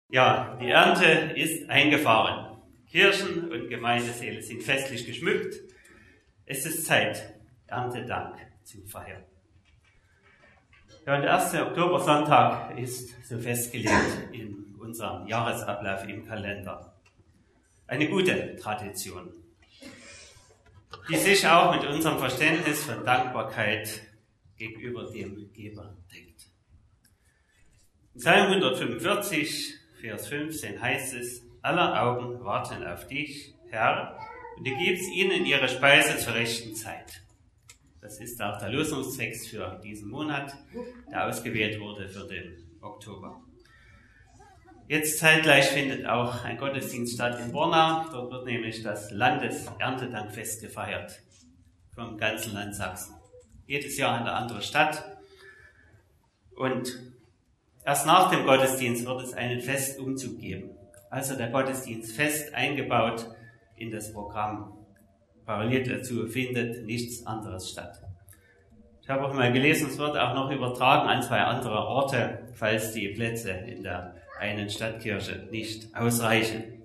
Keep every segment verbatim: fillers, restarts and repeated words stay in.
Ja, die Ernte ist eingefahren. Kirchen und Gemeindesäle sind festlich geschmückt. Es ist Zeit, Erntedank zu feiern. Ja, und der erste Oktobersonntag ist so festgelegt in unserem Jahresablauf im Kalender. Eine gute Tradition, die sich auch mit unserem Verständnis von Dankbarkeit gegenüber dem Geber deckt. In Psalm hundertfünfundvierzig, Vers fünfzehn heißt es: Aller Augen warten auf dich, Herr, und du gibst ihnen ihre Speise zur rechten Zeit. Das ist auch der Losungstext für diesen Monat, der ausgewählt wurde für den Oktober. Jetzt zeitgleich findet auch ein Gottesdienst statt in Borna. Dort wird nämlich das Landeserntedankfest gefeiert vom ganzen Land Sachsen. Jedes Jahr in eine andere Stadt. Und erst nach dem Gottesdienst wird es einen Festumzug geben. Also der Gottesdienst fest eingebaut in das Programm. Parallel dazu findet nichts anderes statt. Ich habe auch mal gelesen, es wird auch noch übertragen an zwei andere Orte, falls die Plätze in der einen Stadtkirche nicht ausreichen.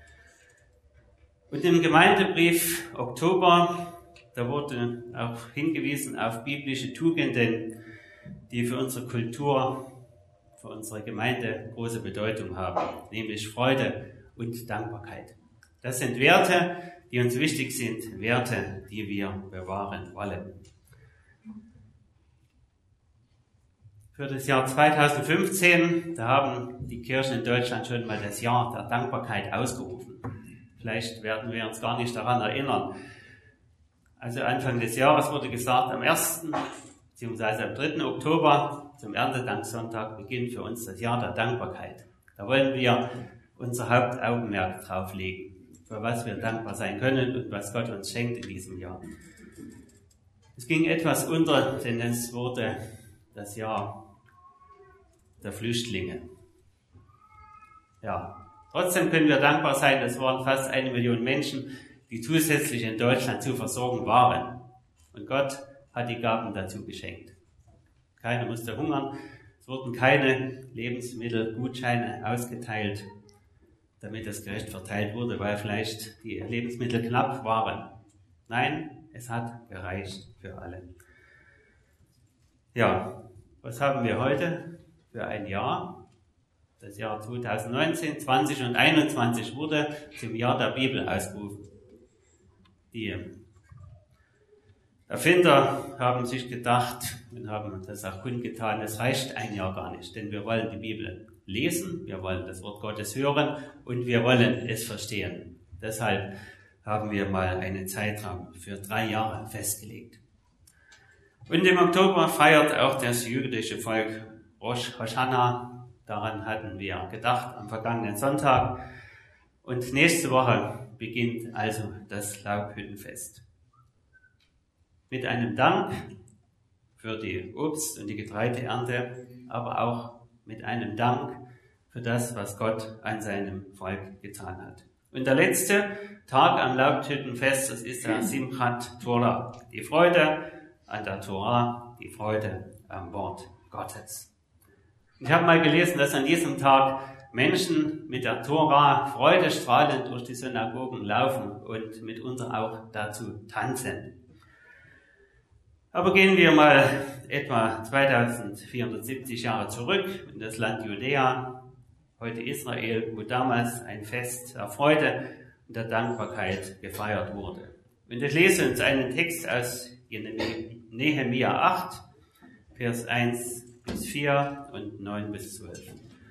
Und im Gemeindebrief Oktober, da wurde auch hingewiesen auf biblische Tugenden, die für unsere Kultur, für unsere Gemeinde große Bedeutung haben, nämlich Freude und Dankbarkeit. Das sind Werte, die uns wichtig sind, Werte, die wir bewahren wollen. Für das Jahr zweitausendfünfzehn, da haben die Kirchen in Deutschland schon mal das Jahr der Dankbarkeit ausgerufen. Vielleicht werden wir uns gar nicht daran erinnern. Also Anfang des Jahres wurde gesagt, am ersten bzw. am dritten Oktober, zum Erntedanksonntag, beginnt für uns das Jahr der Dankbarkeit. Da wollen wir unser Hauptaugenmerk drauf legen, für was wir dankbar sein können und was Gott uns schenkt in diesem Jahr. Es ging etwas unter, denn es wurde das Jahr der Flüchtlinge. Ja, trotzdem können wir dankbar sein, es waren fast eine Million Menschen, die zusätzlich in Deutschland zu versorgen waren. Und Gott hat die Gaben dazu geschenkt. Keiner musste hungern, es wurden keine Lebensmittelgutscheine ausgeteilt, damit das gerecht verteilt wurde, weil vielleicht die Lebensmittel knapp waren. Nein, es hat gereicht für alle. Ja, was haben wir heute für ein Jahr? Das Jahr zweitausendneunzehn, zwanzig und einundzwanzig wurde zum Jahr der Bibel ausgerufen. Die Erfinder haben sich gedacht und haben das auch kundgetan, es reicht ein Jahr gar nicht, denn wir wollen die Bibel lesen, wir wollen das Wort Gottes hören und wir wollen es verstehen. Deshalb haben wir mal einen Zeitraum für drei Jahre festgelegt. Und im Oktober feiert auch das jüdische Volk Rosh Hashanah. Daran hatten wir gedacht am vergangenen Sonntag. Und nächste Woche beginnt also das Laubhüttenfest. Mit einem Dank für die Obst- und die Getreideernte, aber auch mit einem Dank für das, was Gott an seinem Volk getan hat. Und der letzte Tag am Laubhüttenfest, das ist der Simchat Torah, die Freude an der Torah, die Freude am Wort Gottes. Ich habe mal gelesen, dass an diesem Tag Menschen mit der Torah freudestrahlend durch die Synagogen laufen und mitunter auch dazu tanzen. Aber gehen wir mal etwa zweitausendvierhundertsiebzig Jahre zurück in das Land Judäa, heute Israel, wo damals ein Fest der Freude und der Dankbarkeit gefeiert wurde. Und ich lese uns einen Text aus Nehemia acht, Vers eins bis vier und neun bis zwölf.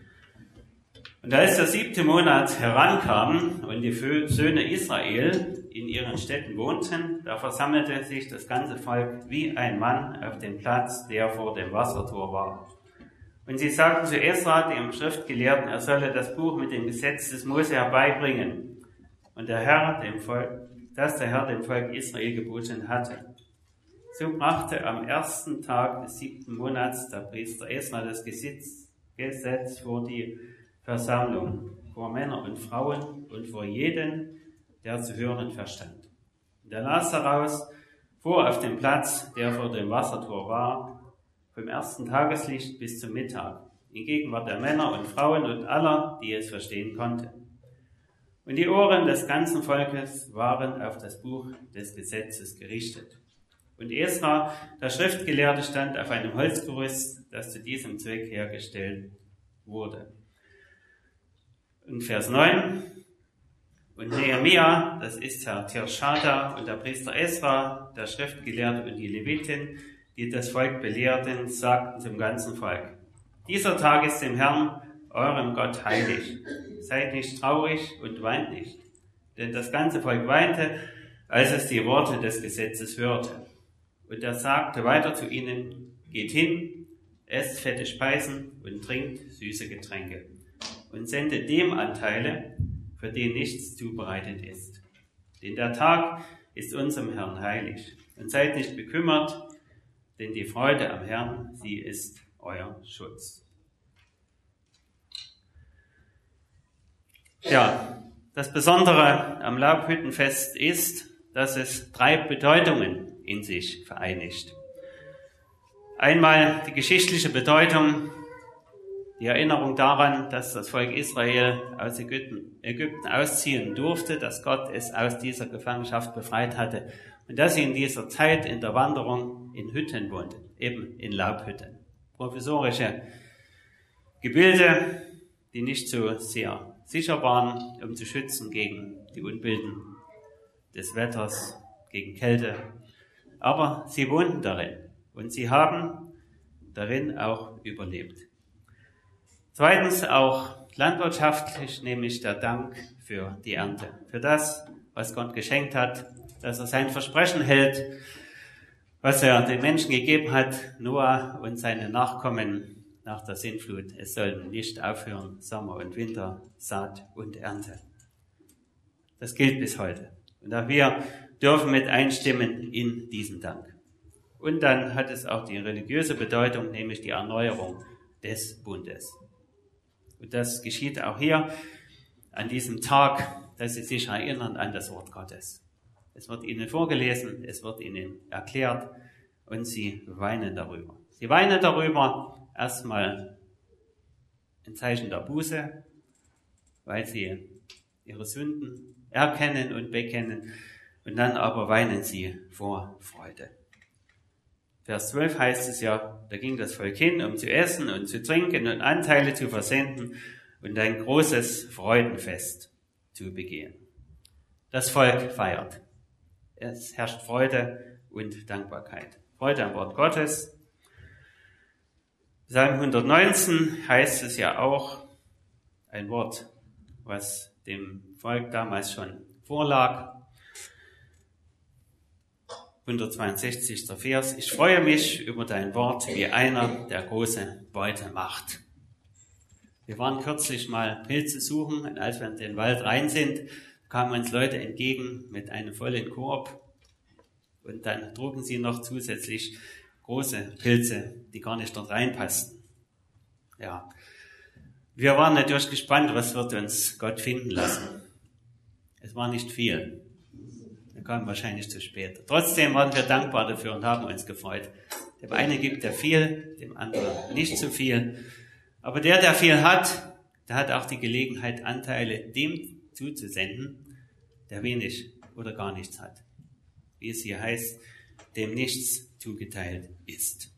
Und als der siebte Monat herankam und die Söhne Israel in ihren Städten wohnten, da versammelte sich das ganze Volk wie ein Mann auf dem Platz, der vor dem Wassertor war. Und sie sagten zu Esra, dem Schriftgelehrten, er solle das Buch mit dem Gesetz des Mose herbeibringen. Und der Herr dem Volk, das der Herr dem Volk Israel geboten hatte. So brachte am ersten Tag des siebten Monats der Priester Esra das Gesetz, Gesetz vor die Versammlung, vor Männer und Frauen und vor jeden, der zu hören verstand. Und er las daraus vor auf dem Platz, der vor dem Wassertor war, vom ersten Tageslicht bis zum Mittag. in Gegenwart der Männer und Frauen und aller, die es verstehen konnten. Und die Ohren des ganzen Volkes waren auf das Buch des Gesetzes gerichtet. Und Esra, der Schriftgelehrte, stand auf einem Holzgerüst, das zu diesem Zweck hergestellt wurde. Und Vers neun. Und Nehemia, das ist Herr Tirschada, und der Priester Esra, der Schriftgelehrte und die Levitin, die das Volk belehrten, sagten zum ganzen Volk: Dieser Tag ist dem Herrn, eurem Gott, heilig. Seid nicht traurig und weint nicht. Denn das ganze Volk weinte, als es die Worte des Gesetzes hörte. Und er sagte weiter zu ihnen: Geht hin, esst fette Speisen und trinkt süße Getränke. Und sendet dem Anteile, für den nichts zubereitet ist. Denn der Tag ist unserem Herrn heilig. Und seid nicht bekümmert, denn die Freude am Herrn, sie ist euer Schutz. Ja, das Besondere am Laubhüttenfest ist, dass es drei Bedeutungen in sich vereinigt. Einmal die geschichtliche Bedeutung, die Erinnerung daran, dass das Volk Israel aus Ägypten, Ägypten ausziehen durfte, dass Gott es aus dieser Gefangenschaft befreit hatte und dass sie in dieser Zeit in der Wanderung in Hütten wohnten, eben in Laubhütten. Provisorische Gebilde, die nicht so sehr sicher waren, um zu schützen gegen die Unbilden des Wetters, gegen Kälte. Aber sie wohnten darin und sie haben darin auch überlebt. Zweitens auch landwirtschaftlich, nämlich der Dank für die Ernte, für das, was Gott geschenkt hat, dass er sein Versprechen hält, was er den Menschen gegeben hat, Noah und seine Nachkommen nach der Sintflut. Es sollen nicht aufhören, Sommer und Winter, Saat und Ernte. Das gilt bis heute. Und auch wir dürfen mit einstimmen in diesen Dank. Und dann hat es auch die religiöse Bedeutung, nämlich die Erneuerung des Bundes. Und das geschieht auch hier an diesem Tag, dass sie sich erinnern an das Wort Gottes. Es wird ihnen vorgelesen, es wird ihnen erklärt und sie weinen darüber. Sie weinen darüber, erstmal ein Zeichen der Buße, weil sie ihre Sünden erkennen und bekennen, und dann aber weinen sie vor Freude. Vers zwölf heißt es ja, da ging das Volk hin, um zu essen und zu trinken und Anteile zu versenden und ein großes Freudenfest zu begehen. Das Volk feiert. Es herrscht Freude und Dankbarkeit. Freude am Wort Gottes. Psalm hundertneunzehn heißt es ja auch, ein Wort, was dem Volk damals schon vorlag. hundertzweiundsechzigster Vers. Ich freue mich über dein Wort wie einer, der große Beute macht. Wir waren kürzlich mal Pilze suchen und als wir in den Wald rein sind, kamen uns Leute entgegen mit einem vollen Korb und dann trugen sie noch zusätzlich große Pilze, die gar nicht dort reinpassten. Ja, wir waren natürlich gespannt, was wird uns Gott finden lassen. Es war nicht viel. Wir kamen wahrscheinlich zu spät. Trotzdem waren wir dankbar dafür und haben uns gefreut. Dem einen gibt er viel, dem anderen nicht so viel. Aber der, der viel hat, der hat auch die Gelegenheit, Anteile dem zuzusenden, der wenig oder gar nichts hat. Wie es hier heißt, dem nichts zugeteilt ist.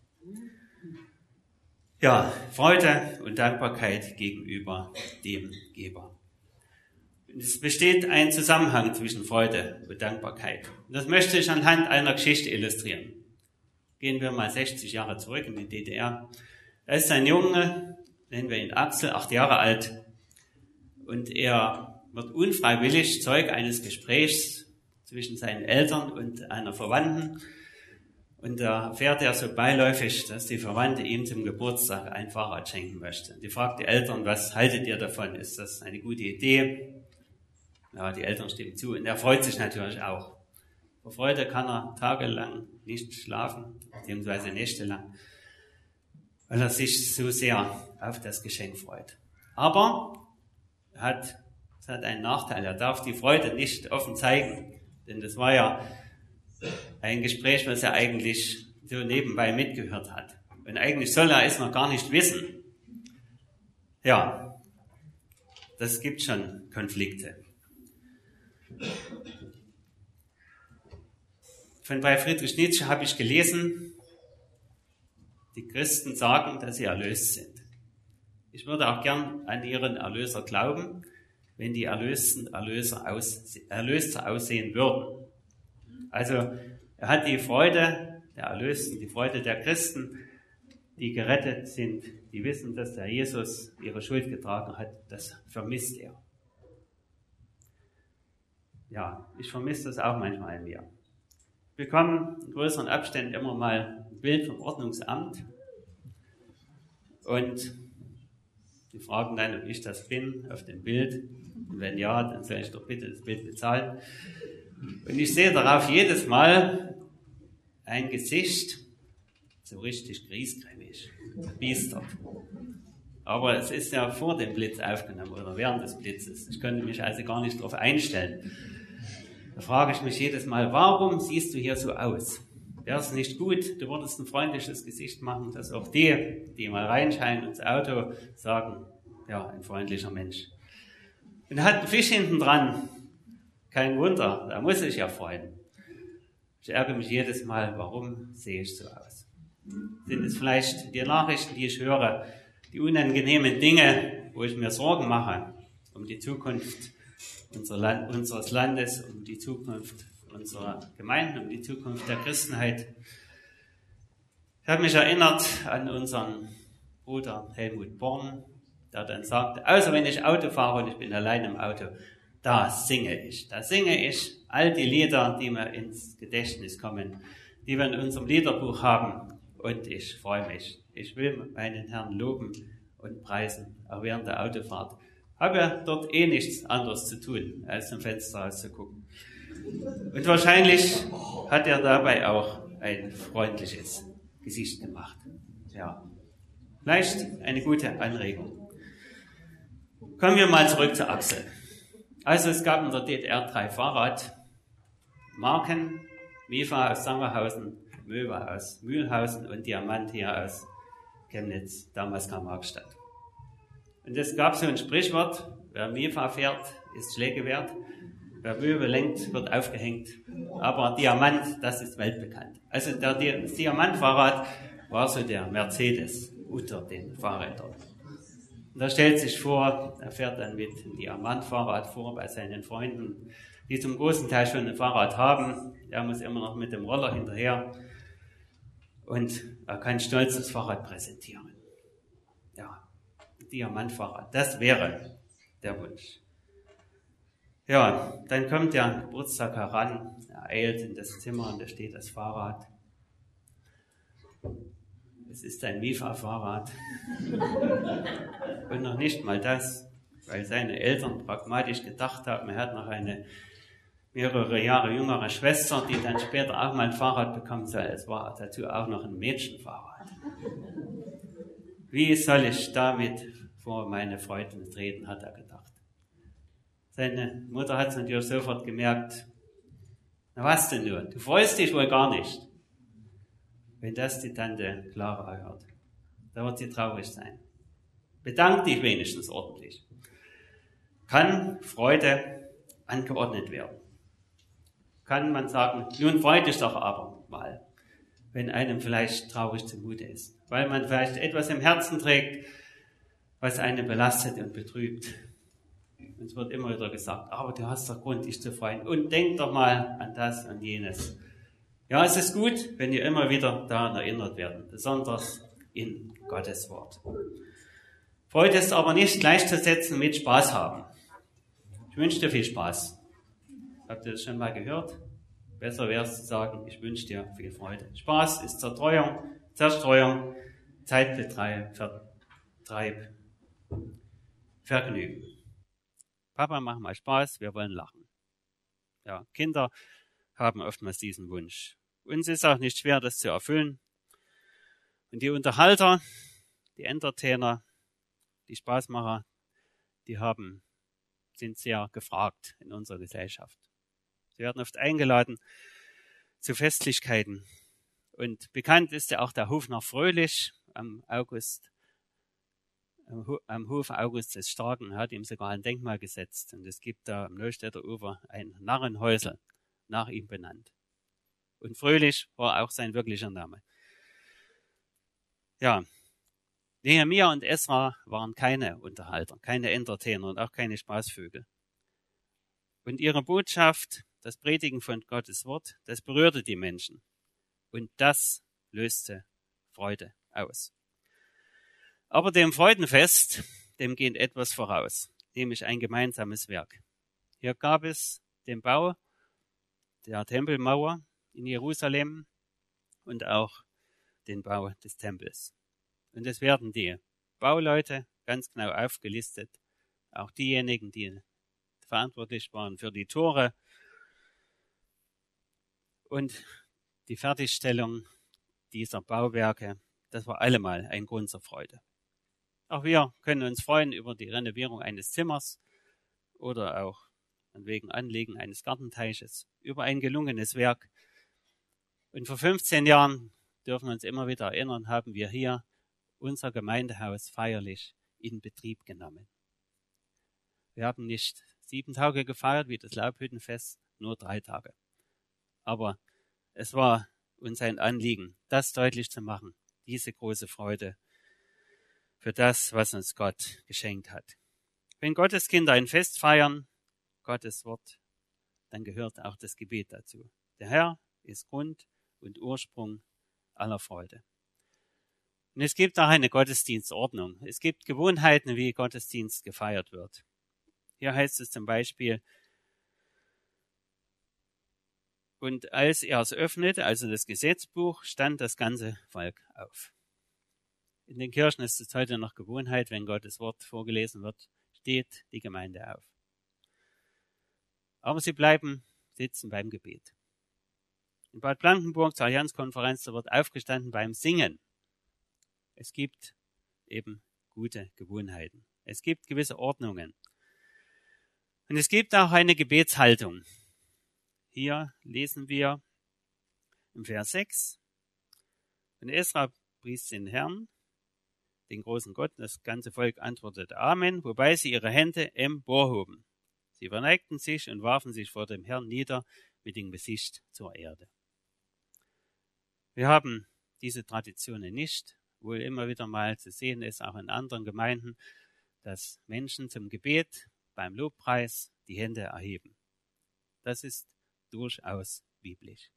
Ja, Freude und Dankbarkeit gegenüber dem Geber. Es besteht ein Zusammenhang zwischen Freude und Dankbarkeit. Und das möchte ich anhand einer Geschichte illustrieren. Gehen wir mal sechzig Jahre zurück in die D D R. Da ist ein Junge, nennen wir ihn Axel, acht Jahre alt. Und er wird unfreiwillig Zeug eines Gesprächs zwischen seinen Eltern und einer Verwandten. Und da erfährt er so beiläufig, dass die Verwandte ihm zum Geburtstag ein Fahrrad schenken möchte. Die fragt die Eltern, was haltet ihr davon? Ist das eine gute Idee? Ja, die Eltern stimmen zu und er freut sich natürlich auch. Vor Freude kann er tagelang nicht schlafen, beziehungsweise nächtelang, weil er sich so sehr auf das Geschenk freut. Aber er hat, es hat einen Nachteil, er darf die Freude nicht offen zeigen, denn das war ja ein Gespräch, was er eigentlich so nebenbei mitgehört hat. Und eigentlich soll er es noch gar nicht wissen. Ja, das gibt schon Konflikte. Von bei Friedrich Nietzsche habe ich gelesen, die Christen sagen, dass sie erlöst sind. Ich würde auch gern an ihren Erlöser glauben, wenn die Erlösten Erlöser aus, Erlöster aussehen würden. Also er hat die Freude der Erlösten, die Freude der Christen, die gerettet sind, die wissen, dass der Jesus ihre Schuld getragen hat, das vermisst er. Ja, ich vermisse das auch manchmal in mir. Wir bekommen in größeren Abständen immer mal ein Bild vom Ordnungsamt und die fragen dann, ob ich das bin auf dem Bild. Und wenn ja, dann soll ich doch bitte das Bild bezahlen. Und ich sehe darauf jedes Mal ein Gesicht, so richtig griesgrämig, biestert. Aber es ist ja vor dem Blitz aufgenommen oder während des Blitzes. Ich könnte mich also gar nicht darauf einstellen. Da frage ich mich jedes Mal, warum siehst du hier so aus? Wäre es nicht gut, du würdest ein freundliches Gesicht machen, dass auch die, die mal reinscheinen ins Auto, sagen, ja, ein freundlicher Mensch. Und er hat einen Fisch hinten dran. Kein Wunder, da muss ich ja freuen. Ich ärgere mich jedes Mal, warum sehe ich so aus? Sind es vielleicht die Nachrichten, die ich höre, die unangenehmen Dinge, wo ich mir Sorgen mache um die Zukunft unser Land, unseres Landes, um die Zukunft unserer Gemeinden, um die Zukunft der Christenheit? Ich habe mich erinnert an unseren Bruder Helmut Born, der dann sagte, außer wenn ich Auto fahre und ich bin allein im Auto, da singe ich. Da singe ich all die Lieder, die mir ins Gedächtnis kommen, die wir in unserem Liederbuch haben. Und ich freue mich. Ich will meinen Herrn loben und preisen, auch während der Autofahrt. Habe dort eh nichts anderes zu tun, als zum Fenster raus zu gucken. Und wahrscheinlich hat er dabei auch ein freundliches Gesicht gemacht. Ja, vielleicht eine gute Anregung. Kommen wir mal zurück zu Axel. Also es gab in der D D R drei Fahrradmarken, Mifa aus Sangerhausen, Möwe aus Mühlhausen und Diamant hier aus Chemnitz, damals Karl-Marx-Stadt. Und es gab so ein Sprichwort, wer Mifa fährt, ist schlägewert, wer Möwe lenkt, wird aufgehängt. Aber Diamant, das ist weltbekannt. Also der, das Diamantfahrrad war so der Mercedes unter den Fahrrädern. Und er stellt sich vor, er fährt dann mit dem Diamantfahrrad vor bei seinen Freunden, die zum großen Teil schon ein Fahrrad haben. Er muss immer noch mit dem Roller hinterher. Und er kann stolz das Fahrrad präsentieren. Ja, Diamantfahrrad, das wäre der Wunsch. Ja, dann kommt der Geburtstag heran, er eilt in das Zimmer und da steht das Fahrrad. Es ist ein Mifa-Fahrrad. Und noch nicht mal das, weil seine Eltern pragmatisch gedacht haben, er hat noch eine mehrere Jahre jüngere Schwester, die dann später auch mal ein Fahrrad bekommen soll. Es war dazu auch noch ein Mädchenfahrrad. Wie soll ich damit vor meine Freunde treten, hat er gedacht. Seine Mutter hat es natürlich sofort gemerkt. Na was denn nun? Du freust dich wohl gar nicht. Wenn das die Tante Clara hört, da wird sie traurig sein. Bedank dich wenigstens ordentlich. Kann Freude angeordnet werden? Kann man sagen, nun freu dich doch aber mal, wenn einem vielleicht traurig zumute ist, weil man vielleicht etwas im Herzen trägt, was einen belastet und betrübt. Und es wird immer wieder gesagt, aber du hast doch Grund, dich zu freuen. Und denk doch mal an das und jenes. Ja, es ist gut, wenn wir immer wieder daran erinnert werden, besonders in Gottes Wort. Freude ist aber nicht gleichzusetzen mit Spaß haben. Ich wünsche dir viel Spaß. Habt ihr das schon mal gehört? Besser wäre es zu sagen, ich wünsche dir viel Freude. Spaß ist Zerstreuung, Zerstreuung, Zeitvertreib, Vertreib, Vergnügen. Papa, mach mal Spaß, wir wollen lachen. Ja, Kinder haben oftmals diesen Wunsch. Uns ist auch nicht schwer, das zu erfüllen. Und die Unterhalter, die Entertainer, die Spaßmacher, die haben, sind sehr gefragt in unserer Gesellschaft. Sie werden oft eingeladen zu Festlichkeiten. Und bekannt ist ja auch der Hof nach Fröhlich am August, am Hofe August des Starken, hat ihm sogar ein Denkmal gesetzt. Und es gibt da am Neustädter Ufer ein Narrenhäusel, nach ihm benannt. Und Fröhlich war auch sein wirklicher Name. Ja, Nehemia und Esra waren keine Unterhalter, keine Entertainer und auch keine Spaßvögel. Und ihre Botschaft, das Predigen von Gottes Wort, das berührte die Menschen. Und das löste Freude aus. Aber dem Freudenfest, dem geht etwas voraus, nämlich ein gemeinsames Werk. Hier gab es den Bau der Tempelmauer in Jerusalem und auch den Bau des Tempels. Und es werden die Bauleute ganz genau aufgelistet, auch diejenigen, die verantwortlich waren für die Tore und die Fertigstellung dieser Bauwerke. Das war allemal ein Grund zur Freude. Auch wir können uns freuen über die Renovierung eines Zimmers oder auch wegen Anlegen eines Gartenteiches, über ein gelungenes Werk. Und vor fünfzehn Jahren dürfen wir uns immer wieder erinnern, haben wir hier unser Gemeindehaus feierlich in Betrieb genommen. Wir haben nicht sieben Tage gefeiert wie das Laubhüttenfest, nur drei Tage. Aber es war uns ein Anliegen, das deutlich zu machen, diese große Freude für das, was uns Gott geschenkt hat. Wenn Gottes Kinder ein Fest feiern, Gottes Wort, dann gehört auch das Gebet dazu. Der Herr ist Grund und Ursprung aller Freude. Und es gibt auch eine Gottesdienstordnung. Es gibt Gewohnheiten, wie Gottesdienst gefeiert wird. Hier heißt es zum Beispiel, und als er es öffnete, also das Gesetzbuch, stand das ganze Volk auf. In den Kirchen ist es heute noch Gewohnheit, wenn Gottes Wort vorgelesen wird, steht die Gemeinde auf. Aber sie bleiben sitzen beim Gebet. In Bad Blankenburg zur Allianzkonferenz, da wird aufgestanden beim Singen. Es gibt eben gute Gewohnheiten. Es gibt gewisse Ordnungen. Und es gibt auch eine Gebetshaltung. Hier lesen wir im Vers sechs. Und Esra pries den Herrn, den großen Gott. Das ganze Volk antwortete Amen, wobei sie ihre Hände emporhoben. Sie verneigten sich und warfen sich vor dem Herrn nieder mit dem Gesicht zur Erde. Wir haben diese Traditionen nicht, wohl immer wieder mal zu sehen ist, auch in anderen Gemeinden, dass Menschen zum Gebet beim Lobpreis die Hände erheben. Das ist durchaus biblisch.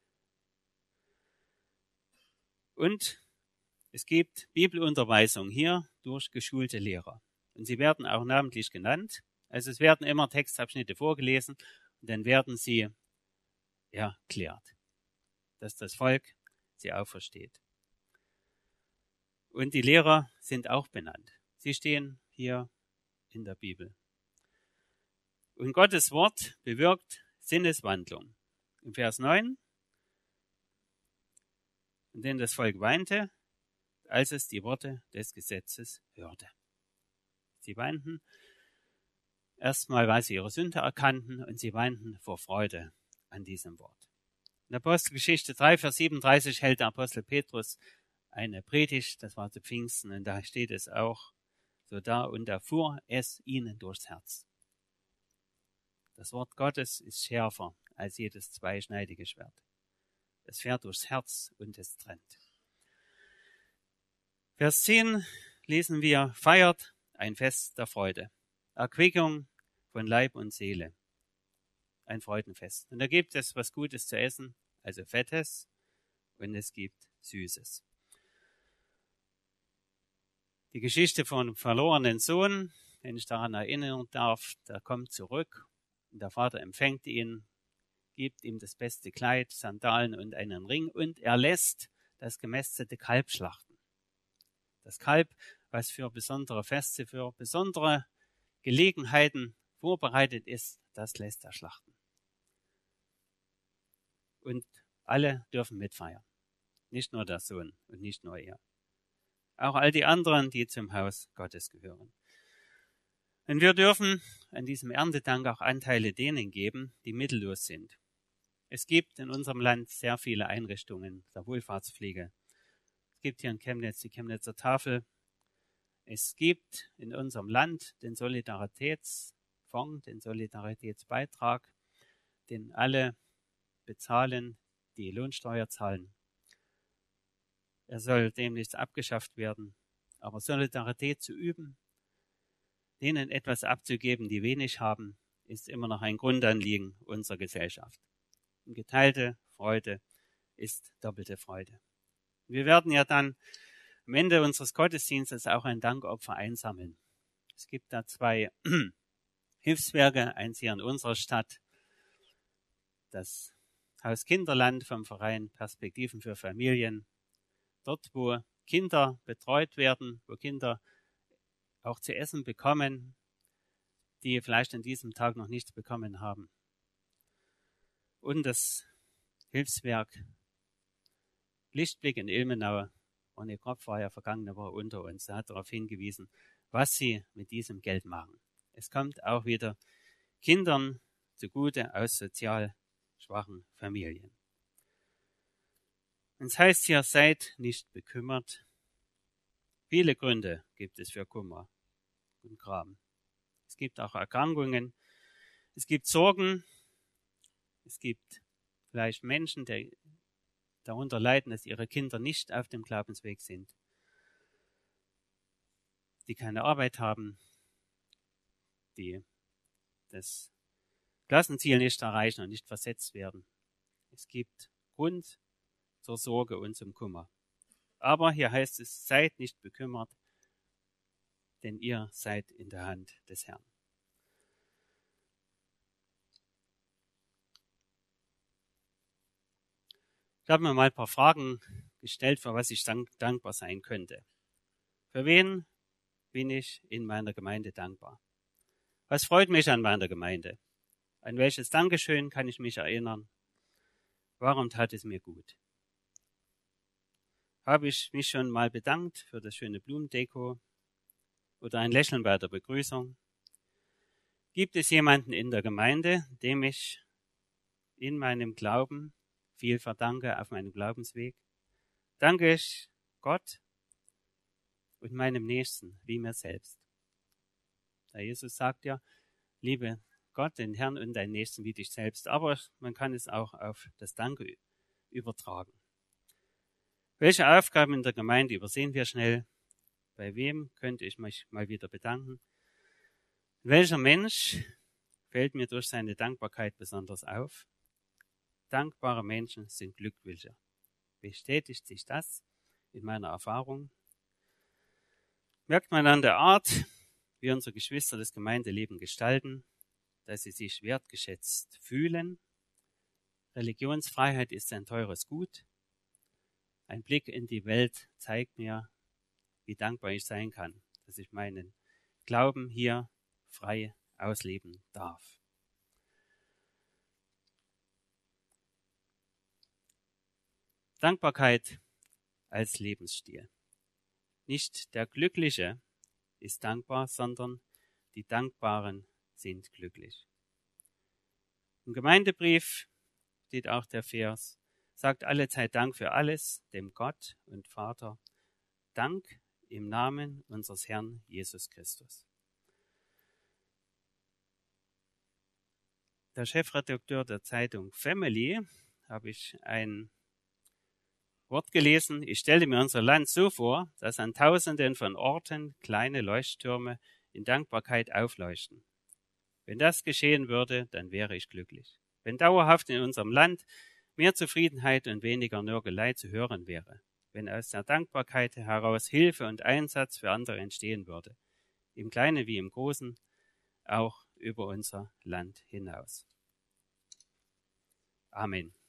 Und es gibt Bibelunterweisung hier durch geschulte Lehrer. Und sie werden auch namentlich genannt. Also es werden immer Textabschnitte vorgelesen und dann werden sie erklärt, dass das Volk sie auch versteht. Und die Lehrer sind auch benannt. Sie stehen hier in der Bibel. Und Gottes Wort bewirkt Sinneswandlung. Im Vers neun, und denn das Volk weinte, als es die Worte des Gesetzes hörte. Sie weinten erstmal, weil sie ihre Sünde erkannten, und sie weinten vor Freude an diesem Wort. In Apostelgeschichte drei, Vers siebenunddreißig hält der Apostel Petrus eine Predigt, das war zu Pfingsten, und da steht es auch so da, und da fuhr es ihnen durchs Herz. Das Wort Gottes ist schärfer als jedes zweischneidige Schwert. Es fährt durchs Herz und es trennt. Vers zehn lesen wir, feiert ein Fest der Freude. Erquickung von Leib und Seele. Ein Freudenfest. Und da gibt es was Gutes zu essen, also Fettes, und es gibt Süßes. Die Geschichte vom verlorenen Sohn, wenn ich daran erinnern darf, der kommt zurück und der Vater empfängt ihn, gibt ihm das beste Kleid, Sandalen und einen Ring und er lässt das gemästete Kalb schlachten. Das Kalb, was für besondere Feste, für besondere Gelegenheiten vorbereitet ist, das lässt er schlachten. Und alle dürfen mitfeiern. Nicht nur der Sohn und nicht nur er. Auch all die anderen, die zum Haus Gottes gehören. Und wir dürfen an diesem Erntedank auch Anteile denen geben, die mittellos sind. Es gibt in unserem Land sehr viele Einrichtungen der Wohlfahrtspflege. Es gibt hier in Chemnitz die Chemnitzer Tafel. Es gibt in unserem Land den Solidaritätsfonds, den Solidaritätsbeitrag, den alle bezahlen, die Lohnsteuer zahlen. Er soll demnächst abgeschafft werden. Aber Solidarität zu üben, denen etwas abzugeben, die wenig haben, ist immer noch ein Grundanliegen unserer Gesellschaft. Und geteilte Freude ist doppelte Freude. Wir werden ja dann am Ende unseres Gottesdienstes auch ein Dankopfer einsammeln. Es gibt da zwei Hilfswerke, eins hier in unserer Stadt, das Haus Kinderland vom Verein Perspektiven für Familien. Dort, wo Kinder betreut werden, wo Kinder auch zu essen bekommen, die vielleicht an diesem Tag noch nichts bekommen haben. Und das Hilfswerk Lichtblick in Ilmenau. Ronny Kropf war ja vergangene Woche unter uns. Er hat darauf hingewiesen, was sie mit diesem Geld machen. Es kommt auch wieder Kindern zugute aus sozial schwachen Familien. Und es heißt hier, seid nicht bekümmert. Viele Gründe gibt es für Kummer und Gram. Es gibt auch Erkrankungen. Es gibt Sorgen. Es gibt vielleicht Menschen, die darunter leiden, dass ihre Kinder nicht auf dem Glaubensweg sind, die keine Arbeit haben, die das Klassenziel nicht erreichen und nicht versetzt werden. Es gibt Grund zur Sorge und zum Kummer. Aber hier heißt es, seid nicht bekümmert, denn ihr seid in der Hand des Herrn. Ich habe mir mal ein paar Fragen gestellt, für was ich dankbar sein könnte. Für wen bin ich in meiner Gemeinde dankbar? Was freut mich an meiner Gemeinde? An welches Dankeschön kann ich mich erinnern? Warum tat es mir gut? Habe ich mich schon mal bedankt für das schöne Blumendeko oder ein Lächeln bei der Begrüßung? Gibt es jemanden in der Gemeinde, dem ich in meinem Glauben viel verdanke auf meinem Glaubensweg? Danke ich Gott und meinem Nächsten wie mir selbst. Der Jesus sagt ja, liebe Gott, den Herrn und deinen Nächsten wie dich selbst. Aber man kann es auch auf das Danke übertragen. Welche Aufgaben in der Gemeinde übersehen wir schnell? Bei wem könnte ich mich mal wieder bedanken? Welcher Mensch fällt mir durch seine Dankbarkeit besonders auf? Dankbare Menschen sind glücklicher. Bestätigt sich das in meiner Erfahrung? Merkt man an der Art, wie unsere Geschwister das Gemeindeleben gestalten, dass sie sich wertgeschätzt fühlen? Religionsfreiheit ist ein teures Gut. Ein Blick in die Welt zeigt mir, wie dankbar ich sein kann, dass ich meinen Glauben hier frei ausleben darf. Dankbarkeit als Lebensstil. Nicht der Glückliche ist dankbar, sondern die Dankbaren sind glücklich. Im Gemeindebrief steht auch der Vers, sagt allezeit Dank für alles, dem Gott und Vater, Dank im Namen unseres Herrn Jesus Christus. Der Chefredakteur der Zeitung Family habe ich ein Wort gelesen. Ich stelle mir unser Land so vor, dass an Tausenden von Orten kleine Leuchttürme in Dankbarkeit aufleuchten. Wenn das geschehen würde, dann wäre ich glücklich. Wenn dauerhaft in unserem Land mehr Zufriedenheit und weniger Nörgelei zu hören wäre, wenn aus der Dankbarkeit heraus Hilfe und Einsatz für andere entstehen würde, im Kleinen wie im Großen, auch über unser Land hinaus. Amen.